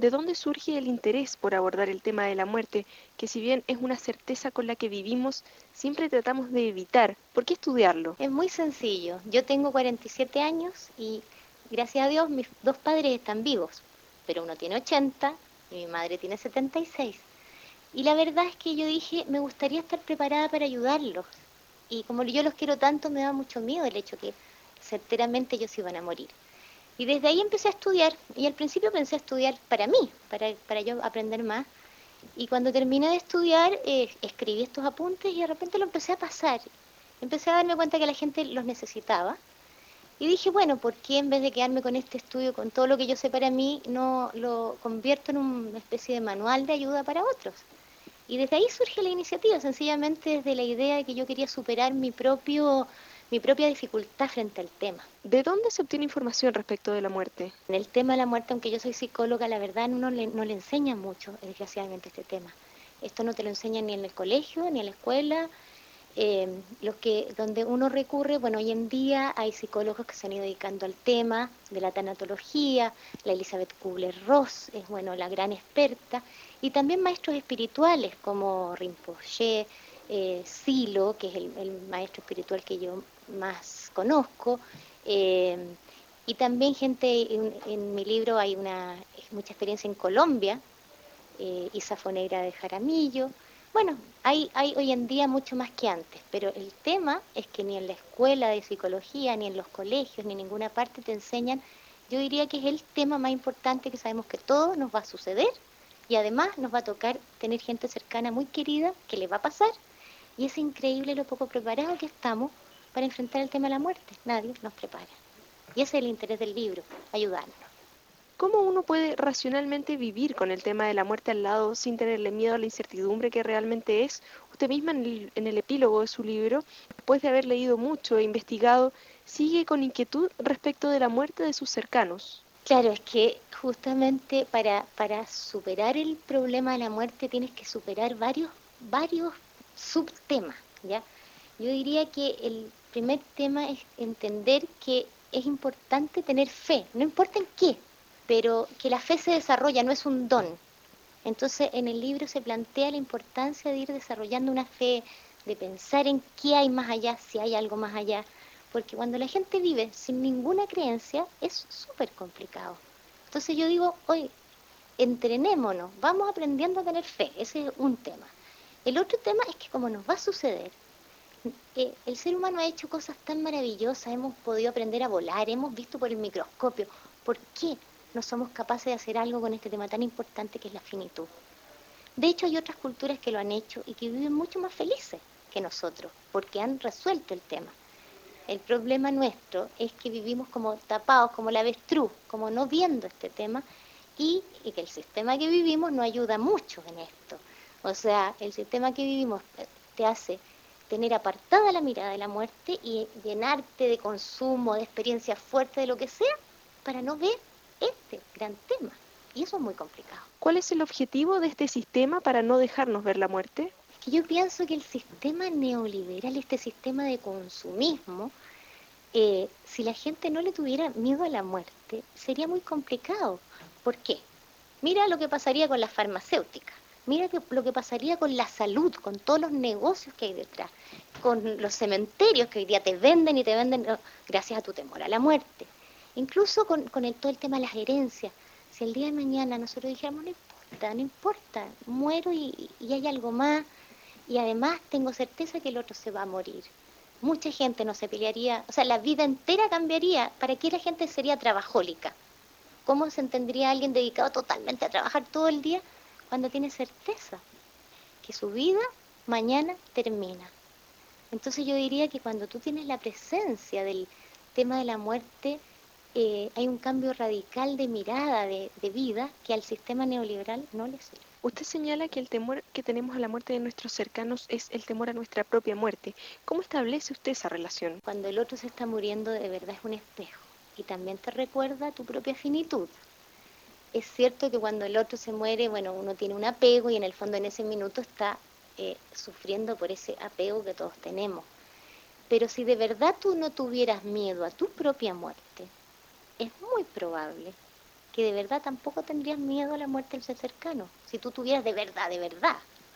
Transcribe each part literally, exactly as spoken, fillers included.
¿De dónde surge el interés por abordar el tema de la muerte, que si bien es una certeza con la que vivimos, siempre tratamos de evitar? ¿Por qué estudiarlo? Es muy sencillo. Yo tengo cuarenta y siete años y gracias a Dios mis dos padres están vivos, pero uno tiene ochenta y mi madre tiene setenta y seis. Y la verdad es que yo dije, me gustaría estar preparada para ayudarlos. Y como yo los quiero tanto, me da mucho miedo el hecho que certeramente ellos iban a morir. Y desde ahí empecé a estudiar, y al principio pensé estudiar para mí, para, para yo aprender más. Y cuando terminé de estudiar, eh, escribí estos apuntes y de repente lo empecé a pasar. Empecé a darme cuenta que la gente los necesitaba. Y dije, bueno, ¿por qué en vez de quedarme con este estudio, con todo lo que yo sé para mí, no lo convierto en una especie de manual de ayuda para otros? Y desde ahí surge la iniciativa, sencillamente desde la idea de que yo quería superar mi propio, mi propia dificultad frente al tema. ¿De dónde se obtiene información respecto de la muerte? En el tema de la muerte, aunque yo soy psicóloga, la verdad no le, no le enseñan mucho, desgraciadamente, este tema. Esto no te lo enseñan ni en el colegio, ni en la escuela. Eh, lo que, donde uno recurre, bueno, hoy en día hay psicólogos que se han ido dedicando al tema de la tanatología, la Elizabeth Kubler-Ross es, bueno, la gran experta, y también maestros espirituales como Rinpoche, eh, Silo, que es el, el maestro espiritual que yo más conozco, eh, y también gente, en, en mi libro hay una mucha experiencia en Colombia, eh, Isa Foneira de Jaramillo. Bueno, hay, hay hoy en día mucho más que antes, pero el tema es que ni en la escuela de psicología, ni en los colegios, ni en ninguna parte te enseñan. Yo diría que es el tema más importante, que sabemos que todo nos va a suceder y además nos va a tocar tener gente cercana muy querida que le va a pasar, y es increíble lo poco preparado que estamos para enfrentar el tema de la muerte. Nadie nos prepara. Y ese es el interés del libro, ayudarnos. ¿Cómo uno puede racionalmente vivir con el tema de la muerte al lado sin tenerle miedo a la incertidumbre que realmente es? Usted misma en el, en el epílogo de su libro, después de haber leído mucho e investigado, sigue con inquietud respecto de la muerte de sus cercanos. Claro, es que justamente para, para superar el problema de la muerte tienes que superar varios, varios subtemas, ¿ya? Yo diría que el primer tema es entender que es importante tener fe, no importa en qué, pero que la fe se desarrolla, no es un don. Entonces, en el libro se plantea la importancia de ir desarrollando una fe, de pensar en qué hay más allá, si hay algo más allá, porque cuando la gente vive sin ninguna creencia es súper complicado. Entonces yo digo, oye, entrenémonos, vamos aprendiendo a tener fe, ese es un tema. El otro tema es que como nos va a suceder, eh, el ser humano ha hecho cosas tan maravillosas, hemos podido aprender a volar, hemos visto por el microscopio. ¿Por qué no somos capaces de hacer algo con este tema tan importante que es la finitud? De hecho, hay otras culturas que lo han hecho y que viven mucho más felices que nosotros, porque han resuelto el tema. El problema nuestro es que vivimos como tapados, como la avestruz, como no viendo este tema, y, y que el sistema que vivimos no ayuda mucho en esto. O sea, el sistema que vivimos te hace tener apartada la mirada de la muerte y llenarte de consumo, de experiencias fuertes, de lo que sea, para no ver este gran tema. Y eso es muy complicado. ¿Cuál es el objetivo de este sistema para no dejarnos ver la muerte? Es que yo pienso que el sistema neoliberal, este sistema de consumismo, eh, si la gente no le tuviera miedo a la muerte, sería muy complicado. ¿Por qué? Mira lo que pasaría con las farmacéuticas. Mira que, lo que pasaría con la salud, con todos los negocios que hay detrás, con los cementerios que hoy día te venden y te venden oh, gracias a tu temor a la muerte. Incluso con, con el, todo el tema de las herencias. Si el día de mañana nosotros dijéramos, no importa, no importa, muero y, y hay algo más, y además tengo certeza que el otro se va a morir. Mucha gente no se pelearía, o sea, la vida entera cambiaría. ¿Para qué la gente sería trabajólica? ¿Cómo se entendería alguien dedicado totalmente a trabajar todo el día cuando tiene certeza que su vida mañana termina? Entonces yo diría que cuando tú tienes la presencia del tema de la muerte, eh, hay un cambio radical de mirada de, de vida que al sistema neoliberal no le sirve. Usted señala que el temor que tenemos a la muerte de nuestros cercanos es el temor a nuestra propia muerte. ¿Cómo establece usted esa relación? Cuando el otro se está muriendo, de verdad es un espejo y también te recuerda tu propia finitud. Es cierto que cuando el otro se muere, bueno, uno tiene un apego y en el fondo en ese minuto está eh, sufriendo por ese apego que todos tenemos. Pero si de verdad tú no tuvieras miedo a tu propia muerte, es muy probable que de verdad tampoco tendrías miedo a la muerte del ser cercano. Si tú tuvieras de verdad, de verdad,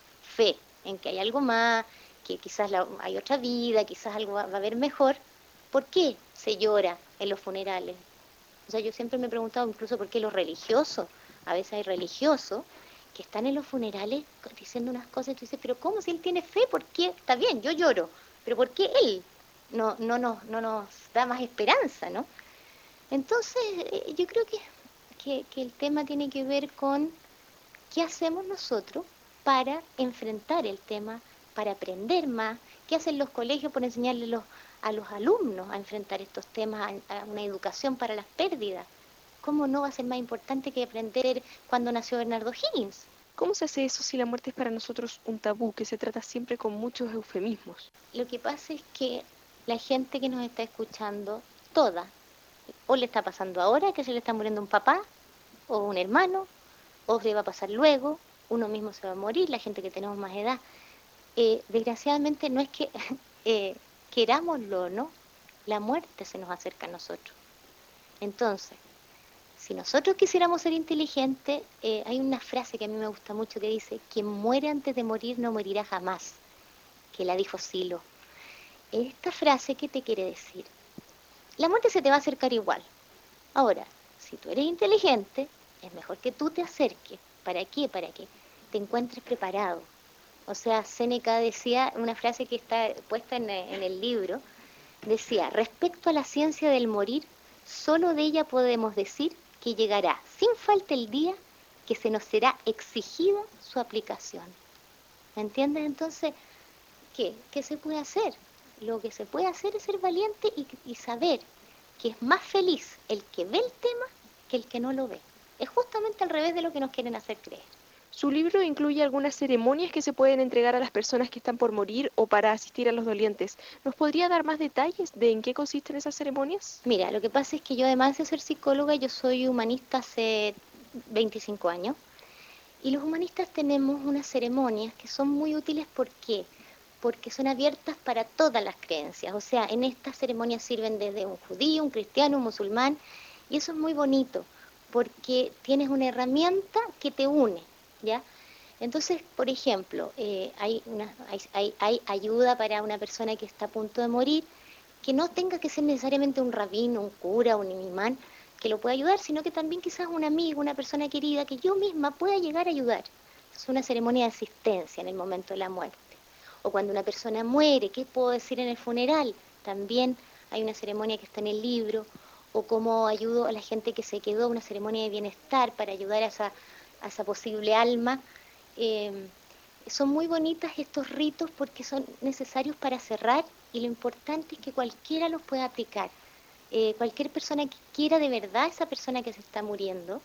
fe en que hay algo más, que quizás la, hay otra vida, quizás algo va, va a haber mejor, ¿por qué se llora en los funerales? O sea, yo siempre me he preguntado incluso por qué los religiosos, a veces hay religiosos que están en los funerales diciendo unas cosas y tú dices, pero ¿cómo si él tiene fe? ¿Por qué? Está bien, yo lloro, pero ¿por qué él no, no, nos, no nos da más esperanza, ¿no? Entonces, eh, yo creo que, que, que el tema tiene que ver con qué hacemos nosotros para enfrentar el tema, para aprender más, qué hacen los colegios por enseñarle los, a los alumnos a enfrentar estos temas, a, a una educación para las pérdidas. ¿Cómo no va a ser más importante que aprender cuando nació Bernardo Higgins? ¿Cómo se hace eso si la muerte es para nosotros un tabú que se trata siempre con muchos eufemismos? Lo que pasa es que la gente que nos está escuchando, toda, o le está pasando ahora que se le está muriendo un papá, o un hermano, o le va a pasar luego, uno mismo se va a morir, la gente que tenemos más edad. Eh, desgraciadamente no es que eh, querámoslo, ¿no? La muerte se nos acerca a nosotros. Entonces, si nosotros quisiéramos ser inteligentes, eh, hay una frase que a mí me gusta mucho que dice, quien muere antes de morir no morirá jamás, que la dijo Silo. Esta frase, ¿qué te quiere decir? La muerte se te va a acercar igual. Ahora, si tú eres inteligente, es mejor que tú te acerques. ¿Para qué? Para que te encuentres preparado. O sea, Séneca decía, una frase que está puesta en, en el libro, decía, respecto a la ciencia del morir, solo de ella podemos decir que llegará sin falta el día que se nos será exigida su aplicación. ¿Me entiendes? Entonces, ¿qué? ¿Qué se puede hacer? Lo que se puede hacer es ser valiente y, y saber que es más feliz el que ve el tema que el que no lo ve. Es justamente al revés de lo que nos quieren hacer creer. Su libro incluye algunas ceremonias que se pueden entregar a las personas que están por morir o para asistir a los dolientes. ¿Nos podría dar más detalles de en qué consisten esas ceremonias? Mira, lo que pasa es que yo además de ser psicóloga, yo soy humanista hace veinticinco años. Y los humanistas tenemos unas ceremonias que son muy útiles. ¿Por qué? Porque son abiertas para todas las creencias. O sea, en estas ceremonias sirven desde un judío, un cristiano, un musulmán. Y eso es muy bonito, porque tienes una herramienta que te une, ¿ya? Entonces, por ejemplo, eh, hay, una, hay, hay, hay ayuda para una persona que está a punto de morir, que no tenga que ser necesariamente un rabino, un cura, un imán, que lo pueda ayudar, sino que también quizás un amigo, una persona querida, que yo misma pueda llegar a ayudar. Es una ceremonia de asistencia en el momento de la muerte. O cuando una persona muere, ¿qué puedo decir en el funeral? También hay una ceremonia que está en el libro. O cómo ayudo a la gente que se quedó, una ceremonia de bienestar para ayudar a esa, a esa posible alma. Eh, son muy bonitas estos ritos porque son necesarios para cerrar y lo importante es que cualquiera los pueda aplicar. Eh, cualquier persona que quiera de verdad, esa persona que se está muriendo,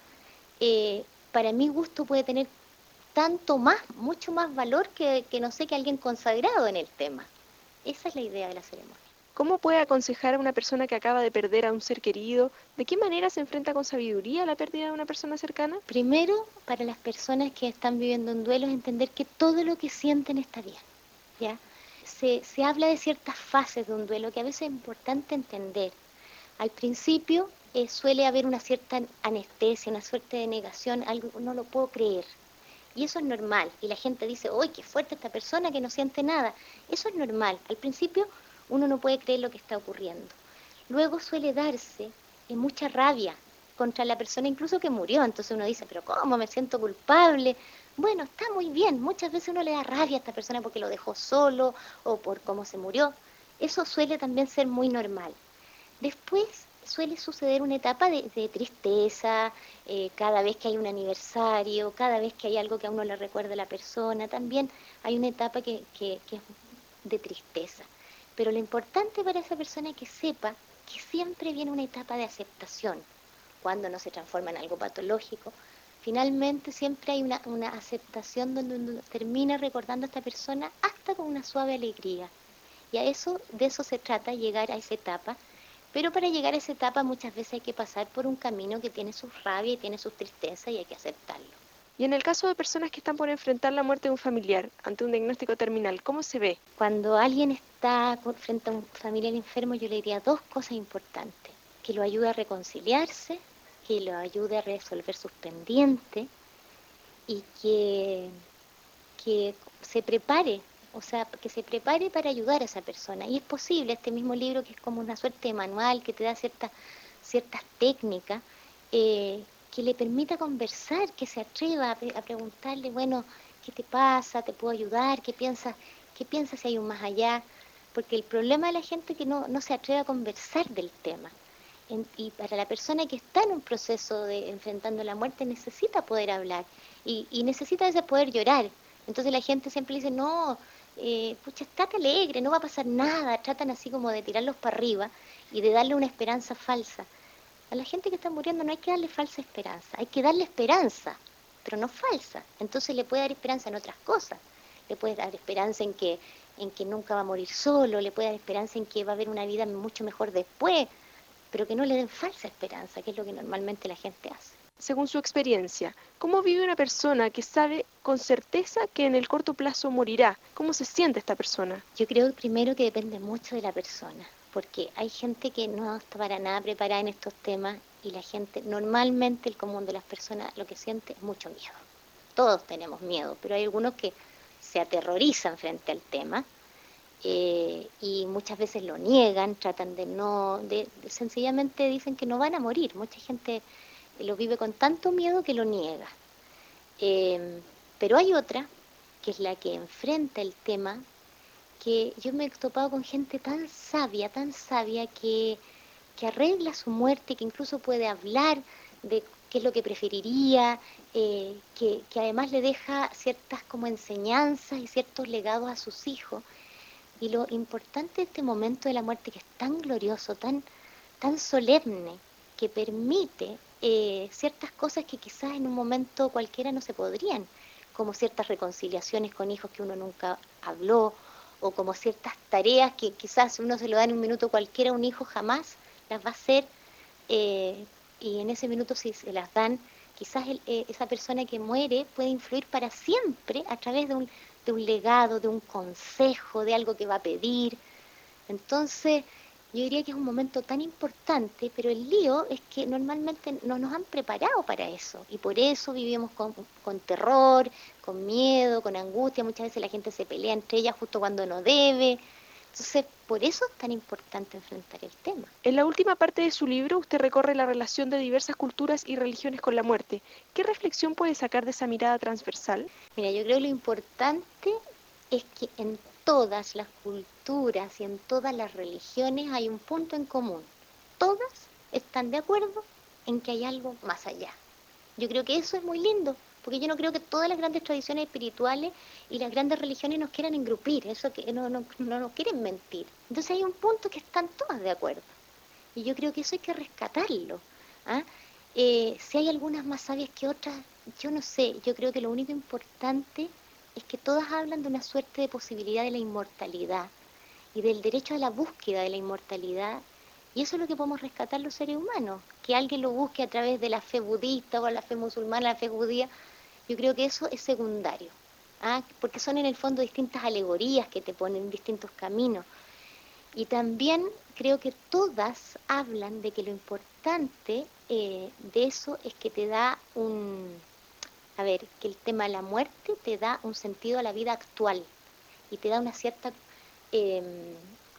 eh, para mi gusto puede tener tanto más, mucho más valor que, que no sé, que alguien consagrado en el tema. Esa es la idea de la ceremonia. ¿Cómo puede aconsejar a una persona que acaba de perder a un ser querido? ¿De qué manera se enfrenta con sabiduría a la pérdida de una persona cercana? Primero, para las personas que están viviendo un duelo, es entender que todo lo que sienten está bien, ¿ya? Se, se habla de ciertas fases de un duelo que a veces es importante entender. Al principio eh, suele haber una cierta anestesia, una suerte de negación, algo no lo puedo creer. Y eso es normal. Y la gente dice, ¡uy, qué fuerte esta persona que no siente nada! Eso es normal. Al principio uno no puede creer lo que está ocurriendo. Luego suele darse eh, mucha rabia contra la persona incluso que murió. Entonces uno dice, pero ¿cómo? Me siento culpable. Bueno, está muy bien. Muchas veces uno le da rabia a esta persona porque lo dejó solo o por cómo se murió. Eso suele también ser muy normal. Después suele suceder una etapa de, de tristeza, eh, cada vez que hay un aniversario, cada vez que hay algo que a uno le recuerda a la persona, también hay una etapa que, que, que es de tristeza. Pero lo importante para esa persona es que sepa que siempre viene una etapa de aceptación, cuando no se transforma en algo patológico. Finalmente siempre hay una, una aceptación donde uno termina recordando a esta persona hasta con una suave alegría. Y a eso, de eso se trata, llegar a esa etapa. Pero para llegar a esa etapa muchas veces hay que pasar por un camino que tiene sus rabia y tiene sus tristezas y hay que aceptarlo. Y en el caso de personas que están por enfrentar la muerte de un familiar ante un diagnóstico terminal, ¿cómo se ve? Cuando alguien está frente a un familiar enfermo, yo le diría dos cosas importantes. Que lo ayude a reconciliarse, que lo ayude a resolver sus pendientes y que, que se prepare, o sea, que se prepare para ayudar a esa persona. Y es posible, este mismo libro que es como una suerte de manual que te da ciertas, ciertas técnicas, eh, que le permita conversar, que se atreva a, pre- a preguntarle, bueno, ¿qué te pasa? ¿Te puedo ayudar? ¿Qué piensas? ¿Qué piensas si hay un más allá? Porque el problema de la gente es que no, no se atreve a conversar del tema. En- y para la persona que está en un proceso de enfrentando la muerte necesita poder hablar y, y necesita a veces poder llorar. Entonces la gente siempre dice, no, eh, pucha, estate alegre, no va a pasar nada. Tratan así como de tirarlos para arriba y de darle una esperanza falsa. A la gente que está muriendo no hay que darle falsa esperanza, hay que darle esperanza, pero no falsa. Entonces le puede dar esperanza en otras cosas. Le puede dar esperanza en que, en que nunca va a morir solo, le puede dar esperanza en que va a haber una vida mucho mejor después, pero que no le den falsa esperanza, que es lo que normalmente la gente hace. Según su experiencia, ¿cómo vive una persona que sabe con certeza que en el corto plazo morirá? ¿Cómo se siente esta persona? Yo creo primero que depende mucho de la persona, porque hay gente que no está para nada preparada en estos temas y la gente, normalmente el común de las personas lo que siente es mucho miedo. Todos tenemos miedo, pero hay algunos que se aterrorizan frente al tema, eh, y muchas veces lo niegan, tratan de no, de, de- sencillamente dicen que no van a morir. Mucha gente lo vive con tanto miedo que lo niega. Eh, pero hay otra, que es la que enfrenta el tema, que yo me he topado con gente tan sabia, tan sabia, que, que arregla su muerte, que incluso puede hablar de qué es lo que preferiría, eh, que, que además le deja ciertas como enseñanzas y ciertos legados a sus hijos. Y lo importante de este momento de la muerte, que es tan glorioso, tan, tan solemne, que permite eh, ciertas cosas que quizás en un momento cualquiera no se podrían, como ciertas reconciliaciones con hijos que uno nunca habló, o como ciertas tareas que quizás uno se lo da en un minuto cualquiera a un hijo, jamás las va a hacer, eh, y en ese minuto si se las dan, quizás el, eh, esa persona que muere puede influir para siempre a través de un, de un legado, de un consejo, de algo que va a pedir. Entonces, yo diría que es un momento tan importante, pero el lío es que normalmente no nos han preparado para eso y por eso vivimos con, con terror, con miedo, con angustia. Muchas veces la gente se pelea entre ellas justo cuando no debe. Entonces, por eso es tan importante enfrentar el tema. En la última parte de su libro, usted recorre la relación de diversas culturas y religiones con la muerte. ¿Qué reflexión puede sacar de esa mirada transversal? Mira, yo creo que lo importante es que en todas las culturas y en todas las religiones hay un punto en común. Todas están de acuerdo en que hay algo más allá. Yo creo que eso es muy lindo, porque yo no creo que todas las grandes tradiciones espirituales y las grandes religiones nos quieran engrupir, eso que no, no, no nos quieren mentir. Entonces hay un punto que están todas de acuerdo. Y yo creo que eso hay que rescatarlo. ¿Ah? Eh, si hay algunas más sabias que otras, yo no sé. Yo creo que lo único importante es que todas hablan de una suerte de posibilidad de la inmortalidad y del derecho a la búsqueda de la inmortalidad. Y eso es lo que podemos rescatar los seres humanos. Que alguien lo busque a través de la fe budista o la fe musulmana, la fe judía, yo creo que eso es secundario. ¿Ah? Porque son en el fondo distintas alegorías que te ponen distintos caminos. Y también creo que todas hablan de que lo importante, eh, de eso es que te da un, a ver, que el tema de la muerte te da un sentido a la vida actual y te da una cierta, eh,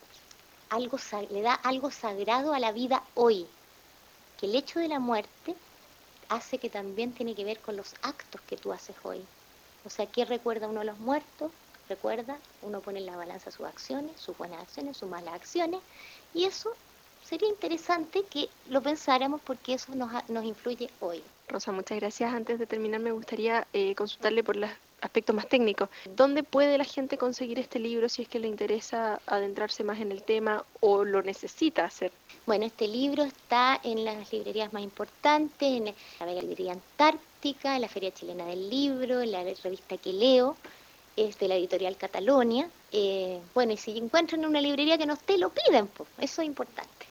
algo, le da algo sagrado a la vida hoy, que el hecho de la muerte hace que también tiene que ver con los actos que tú haces hoy. O sea, ¿qué recuerda uno a los muertos? Recuerda, uno pone en la balanza sus acciones, sus buenas acciones, sus malas acciones, y eso sería interesante que lo pensáramos porque eso nos, nos influye hoy. Rosa, muchas gracias. Antes de terminar, me gustaría eh, consultarle por los aspectos más técnicos. ¿Dónde puede la gente conseguir este libro si es que le interesa adentrarse más en el tema o lo necesita hacer? Bueno, este libro está en las librerías más importantes, en la librería Antártica, en la Feria Chilena del Libro, en la revista que leo, es de la editorial Catalonia. Eh, bueno, y si encuentran una librería que no esté, lo piden, pues. Eso es importante.